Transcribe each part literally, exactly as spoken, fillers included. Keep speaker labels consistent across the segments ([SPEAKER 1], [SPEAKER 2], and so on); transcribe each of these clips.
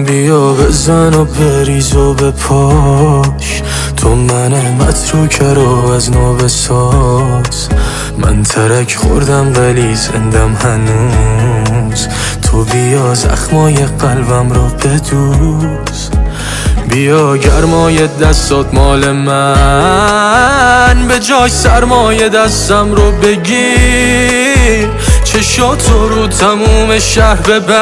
[SPEAKER 1] بیا بزن و بریز و بپاش، تو من متروکه رو از نو بساز. من ترک خوردم ولی زندم هنوز، تو بیا زخمای قلبم رو بدوز. بیا گرمای دستات مال من، به جای سرمای دستم رو بگیر. چشاتو رو تموم شهر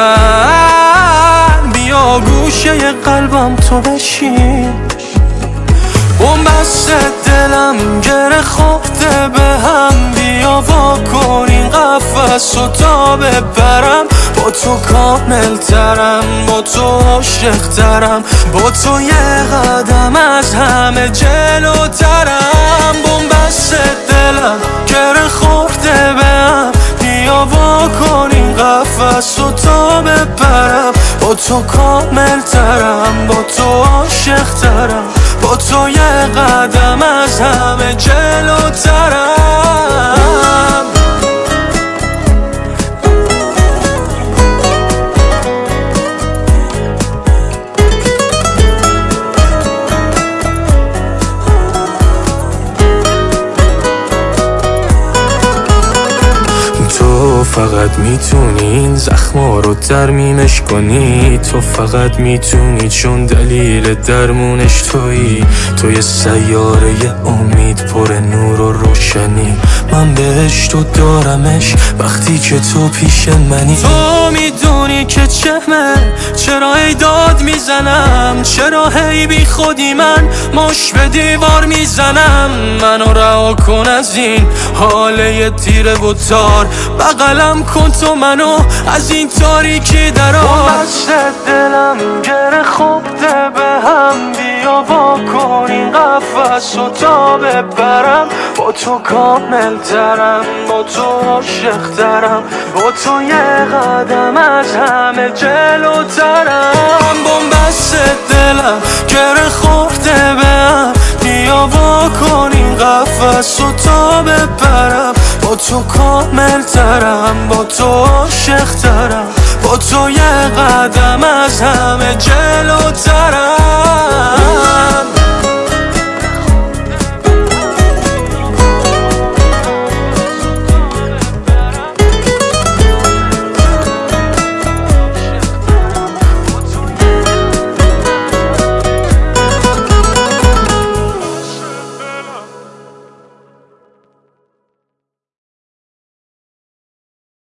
[SPEAKER 1] ببند، بیا گوشه قلبم تو بشین. بومبست دلم گره خورده به هم، بیا وا کن این قفس و تا ببرم. با تو کامل ترم، با تو عاشق ترم، با تو یه قدم از همه جلوترم. بومبست دلم گره خورده به هم، بیا وا کن این قفس و تا ببرم. با تو کامل ترم، با تو عاشق ترم، با تو یه قدم از همه جلوترم. تو فقط میتونی این زخما رو ترمیمش کنی، تو فقط میتونی چون دلیل درمونش تویی. تو یه سیاره یه امید پر نور و روشنی، من بهش تو دارمش وقتی که تو پیش منی. تو میدونی که چهمه چرا ای داد میزنم، چرا هی بی خودی من مش به دیوار میزنم. منو رها کن از این حاله تیره و تار، بغلم کن تو منو از این تاریکی درار. بست دلم گره خورده به هم، بیا وا کن این قفس و تا ببرم. با تو کامل ترم، با تو عاشق ترم، با تو یه قدم از همه جلوترم. بومبست دلم گره خورده به هم، بیا وا کن این قفس و تا ببرم. با تو کامل ترم، با تو عاشق ترم، با تو یه قدم از همه جلوترم.